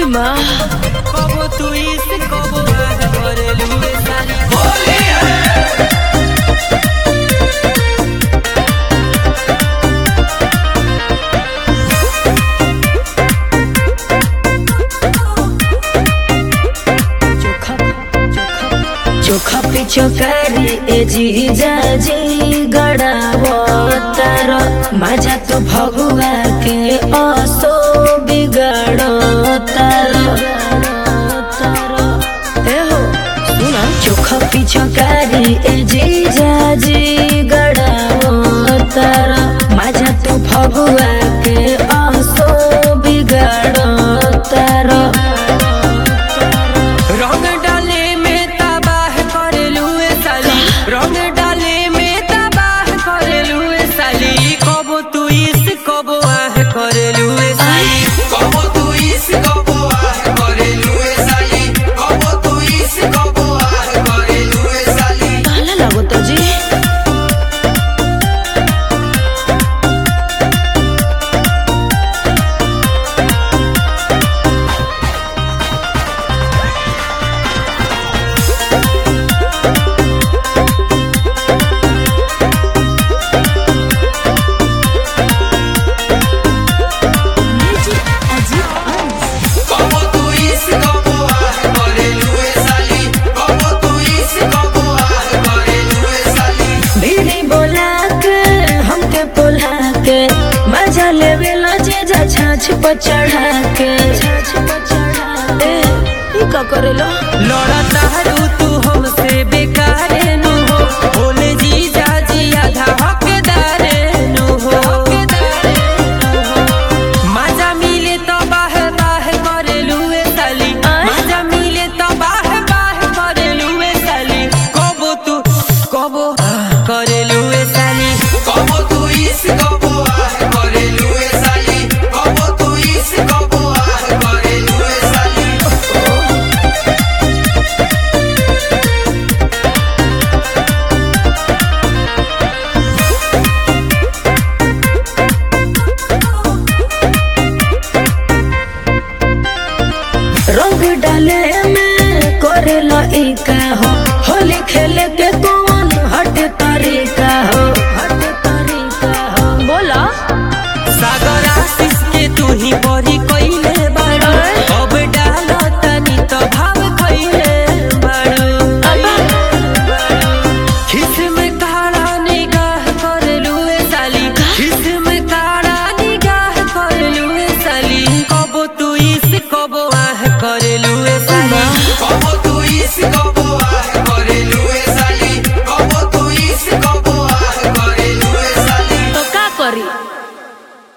माँ कबो तू इस कबो आह करेलू ए साली होली है। चोखा पे चोकारी ए जीजा जी गड़ावतार मजा तो भगुआ के असो बिगड़तार चोखा पे चोकारी ए जीजा जी गड़ावतार मजा तो भगुआ के असो बिगड़तार रंग डाले में तबाह करेलू ए साली रंग डाले में तबाह करेलू ए साली कबो तू इस कबो आह करेलू ए साली कबो तू इस कबो आह करेलू ए साली कबो तू इस कबो आह करेलू ए साली ताला लागो तो जी कबो तू इस कबो आह करेलू ए साली कबो तू इस कबो आह करेलू ए साली बीड़ी बोला के हमके पोला के मजा लेवे लो जीजा छाछ पर चढ़ा के ए ई का करेलो लड़ता हरू तू हमसे